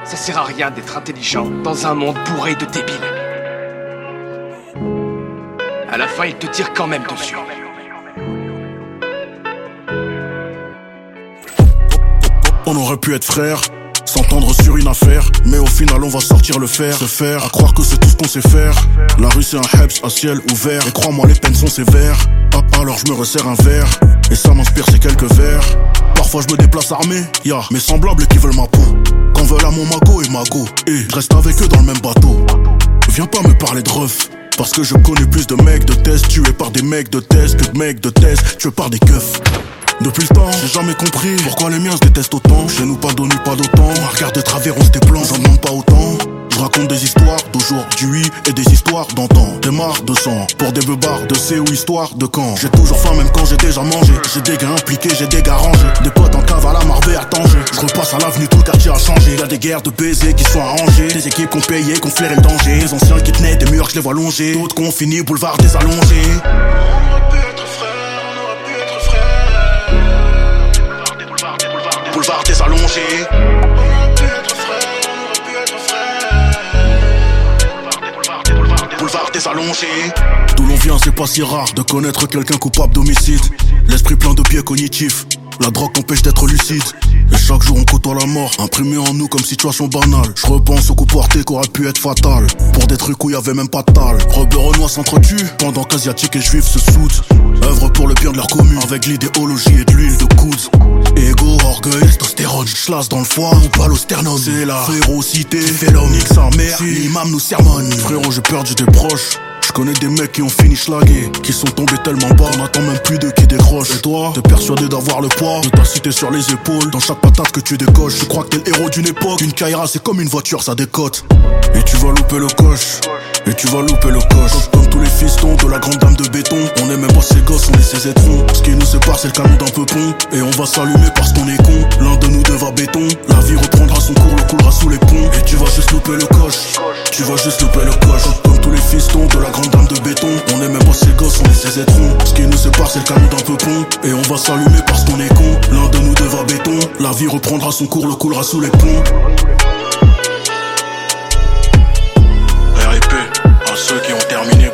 Ça sert à rien d'être intelligent dans un monde bourré de débiles. À la fin, ils te tirent quand même dessus. On aurait pu être frères, s'entendre sur une affaire, mais au final on va sortir le fer. Se faire à croire que c'est tout ce qu'on sait faire. La rue c'est un Heps à ciel ouvert, et crois-moi les peines sont sévères. Alors je me resserre un verre, et ça m'inspire ces quelques vers. Parfois je me déplace armé, y'a mes semblables qui veulent ma peau. Quand veulent à mon mago et mago, et je reste avec eux dans le même bateau. Viens pas me parler de ref, parce que je connais plus de mecs de test tués par des mecs de test que de mecs de test tués par des keufs. Depuis le temps, j'ai jamais compris pourquoi les miens se détestent autant. Chez nous pas d'ONU, pas d'OTAN. On regarde de travers, on se déplante, j'en demande pas autant. Je raconte des histoires d'aujourd'hui et des histoires d'antan. T'es marre de sang pour des beubards de C ou histoire de camp. J'ai toujours faim même quand j'ai déjà mangé. J'ai des gars impliqués, j'ai des gars rangés. Des potes en cave à la Marbe à Tanger. Je repasse à l'avenue, tout le quartier a changé. Y'a des guerres de baisers qui sont arrangées. Des équipes qu'on payait, qu'on flairait le danger. Les anciens qui tenaient des murs, je les vois longer. D'autres qu'on finit boulevard des allongés. Boulevard des allongés. Boulevard des allongés. D'où l'on vient, c'est pas si rare de connaître quelqu'un coupable d'homicide. L'esprit plein de biais cognitifs. La drogue t'empêche d'être lucide. Et chaque jour on côtoie la mort, imprimé en nous comme situation banale. Je repense au coup porté qu'aurait pu être fatal. Pour des trucs où y'avait même pas de tal. Rebeux renois s'entretuent, pendant qu'asiatiques et juifs se soudent. Œuvre pour le bien de leur commune, avec l'idéologie et de l'huile de coude. Ego, orgueil, testostérone, schlass dans le foie ou pas au sternum. C'est la férocité, fait l'homme, nique sa mère, si l'imam nous sermonne. Frérot, j'ai perdu des proches. Je connais des mecs qui ont fini schlagués, qui sont tombés tellement bas, on attend même plus d'eux qui décrochent. Et toi, t'es persuadé d'avoir le poids de ta cité sur les épaules, dans chaque patate que tu décoches. Tu crois que t'es le héros d'une époque, une Kaira c'est comme une voiture, ça décote. Et tu vas louper le coche, et tu vas louper le coche. Comme tous les fistons de la grande dame de béton, on est même pas ses gosses, on est ses étrons. Ce qui nous sépare c'est le canon d'un peupon, et on va s'allumer parce qu'on est con. L'un de nous deux va béton, la vie reprendra son cours, le coulera sous les ponts. Et tu vas juste louper le coche, tu vas juste louper le coche. Comme tous les fistons de la grande dame de béton, on est même pas ses gosses, on est ses étrons. Ce qui nous sépare c'est le canon d'un peupon, et on va s'allumer parce qu'on est con. L'un de nous deux va béton, la vie reprendra son cours, le coulera sous les ponts. RIP à ceux qui ont terminé.